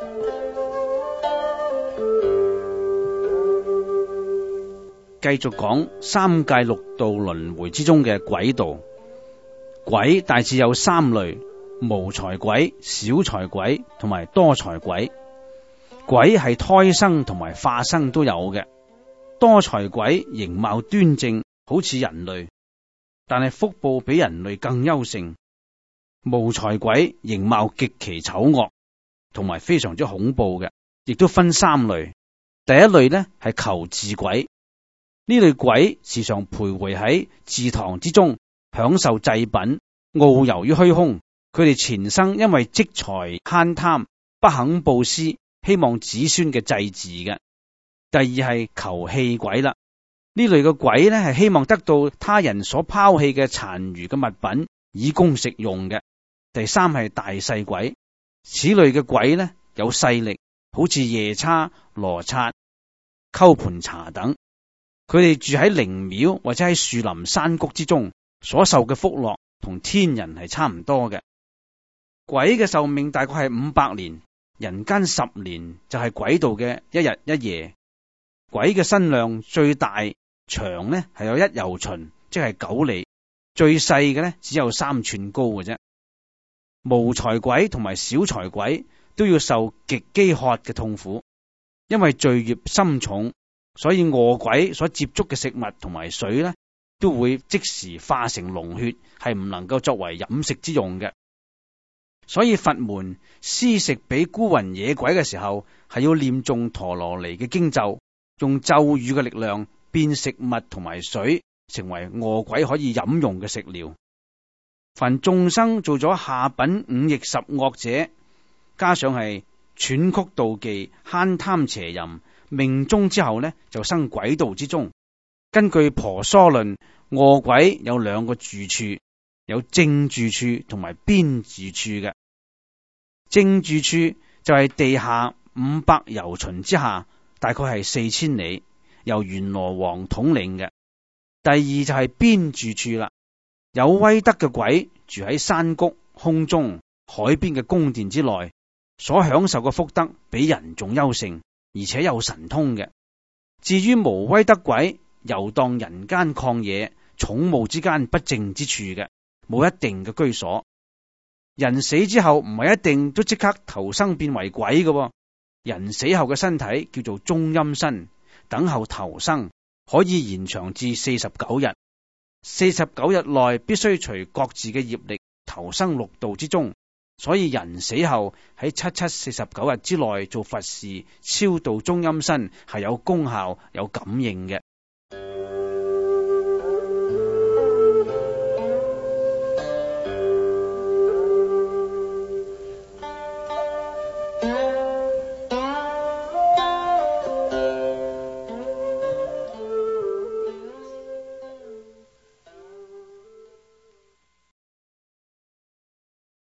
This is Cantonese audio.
繼續講三界六道輪迴之中嘅鬼道。鬼大致有三類：無財鬼、小財鬼同埋多財鬼。鬼係胎生同埋化生都有嘅。多財鬼形貌端正，好似人類，但係福報比人類更優勝。無財鬼形貌極其醜惡，同埋非常之恐怖嘅，亦都分三類。第一類呢係求字鬼，呢類鬼時常徘徊喺祠堂之中，享受祭品，遨遊於虛空。佢哋前生因為積財慳貪，不肯布施，希望子孫嘅祭祀嘅。第二係求棄鬼啦，呢類嘅鬼呢係希望得到他人所拋棄嘅殘餘嘅物品，以供食用嘅。第三係大勢鬼，此類嘅鬼呢有勢力，好似夜叉、羅剎、鳩盤查等。佢哋住喺靈廟或者喺樹林山谷之中，所受嘅福樂同天人係差唔多嘅。鬼嘅壽命大概係500年，人間10年就係鬼道嘅一日一夜。鬼嘅身量最大長呢係有1由旬，即係9里，最細嘅呢只有3寸高嘅啫。無財鬼同埋小財鬼都要受極飢渴嘅痛苦，因為罪孽深重，所以餓鬼所接觸嘅食物同埋水呢都會即時化成龍血，係唔能夠作為飲食之用嘅。所以佛門施食俾孤魂野鬼嘅時候，係要念誦陀羅尼嘅經咒，用咒語嘅力量變食物同埋水，成為餓鬼可以飲用嘅食料。凡眾生做咗下品5逆10惡者，加上係篡曲妒忌、慳貪邪淫，命終之後呢就生鬼道之中。根據婆娑論，餓鬼有2個住處，有正住處同埋邊住處嘅。正住處就係地下500由旬之下，大概係4000里，由閻羅王統領嘅。第二就係邊住處啦，有威德嘅鬼住喺山谷、空中、海邊嘅宮殿之內，所享受嘅福德比人仲優勝，而且有神通嘅。至於無威德鬼，遊蕩人間曠野，寵物之間不正之處嘅，冇一定嘅居所。人死之後唔係一定都即刻投生變為鬼嘅，人死後嘅身體叫做中陰身，等候投生，可以延長至49日。49日內必須隨各自嘅業力投生6道之中，所以人死後喺7749日之內做佛事超度中陰身係有功效有感應嘅。